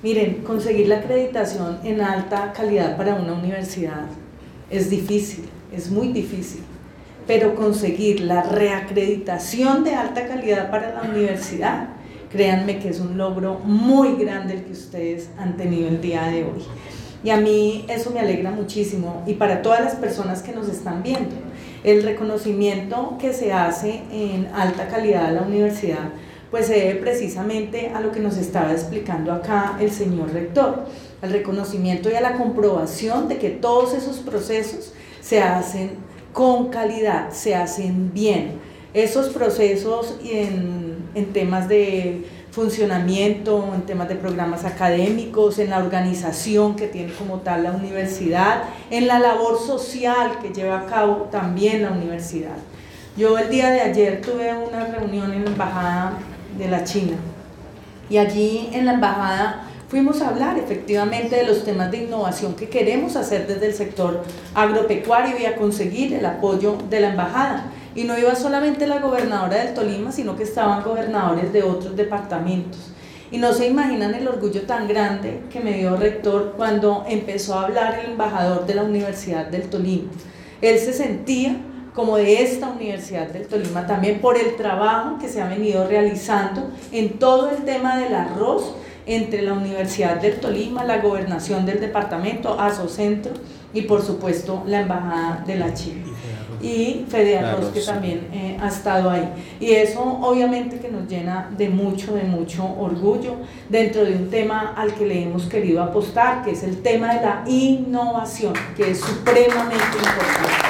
Miren, conseguir la acreditación en alta calidad para una universidad es difícil, es muy difícil, pero conseguir la reacreditación de alta calidad para la universidad, créanme que es un logro muy grande el que ustedes han tenido el día de hoy. Y a mí eso me alegra muchísimo, y para todas las personas que nos están viendo, el reconocimiento que se hace en alta calidad a la universidad pues se debe precisamente a lo que nos estaba explicando acá el señor rector, al reconocimiento y a la comprobación de que todos esos procesos se hacen con calidad, se hacen bien. Esos procesos en temas de funcionamiento, en temas de programas académicos, en la organización que tiene como tal la universidad, en la labor social que lleva a cabo también la universidad. Yo el día de ayer tuve una reunión en la Embajada de la China, y allí en la embajada fuimos a hablar efectivamente de los temas de innovación que queremos hacer desde el sector agropecuario y a conseguir el apoyo de la embajada. Y no iba solamente la gobernadora del Tolima, sino que estaban gobernadores de otros departamentos. Y no se imaginan el orgullo tan grande que me dio rector cuando empezó a hablar el embajador de la Universidad del Tolima. Él se sentía como de esta Universidad del Tolima también por el trabajo que se ha venido realizando en todo el tema del arroz entre la Universidad del Tolima, la gobernación del departamento, Asocentro y por supuesto la Embajada de la China y FEDEARROZ, que también ha estado ahí. Y eso obviamente que nos llena de mucho orgullo dentro de un tema al que le hemos querido apostar, que es el tema de la innovación, que es supremamente importante.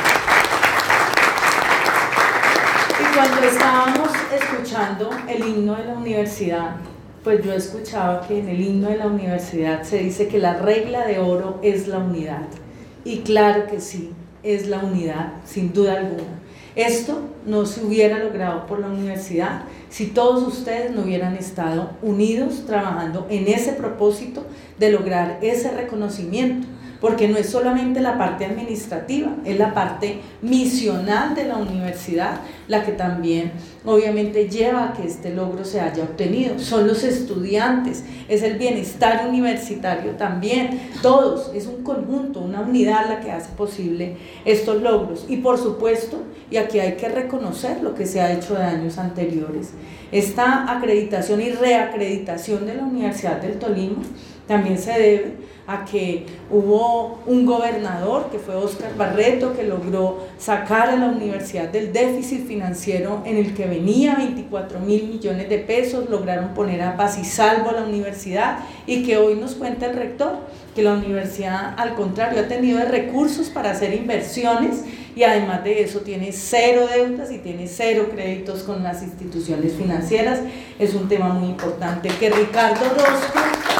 Cuando estábamos escuchando el himno de la universidad, pues yo escuchaba que en el himno de la universidad se dice que la regla de oro es la unidad. Y claro que sí, es la unidad, sin duda alguna. Esto no se hubiera logrado por la universidad si todos ustedes no hubieran estado unidos trabajando en ese propósito de lograr ese reconocimiento. Porque no es solamente la parte administrativa, es la parte misional de la universidad la que también obviamente lleva a que este logro se haya obtenido. Son los estudiantes, es el bienestar universitario también, todos, es un conjunto, una unidad la que hace posible estos logros. Y por supuesto, y aquí hay que reconocer lo que se ha hecho de años anteriores, esta acreditación y reacreditación de la Universidad del Tolima también se debe a que hubo un gobernador que fue Óscar Barreto, que logró sacar a la universidad del déficit financiero en el que venía 24.000 millones de pesos, lograron poner a paz y salvo a la universidad, y que hoy nos cuenta el rector que la universidad al contrario ha tenido recursos para hacer inversiones y además de eso tiene 0 deudas y tiene 0 créditos con las instituciones financieras. Es un tema muy importante que Ricardo Orozco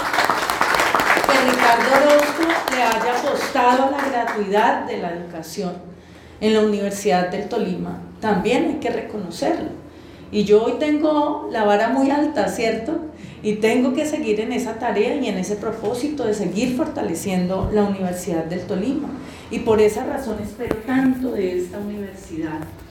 le haya apostado a la gratuidad de la educación en la Universidad del Tolima, también hay que reconocerlo. Y yo hoy tengo la vara muy alta, ¿cierto? Y tengo que seguir en esa tarea y en ese propósito de seguir fortaleciendo la Universidad del Tolima. Y por esa razón espero tanto de esta universidad.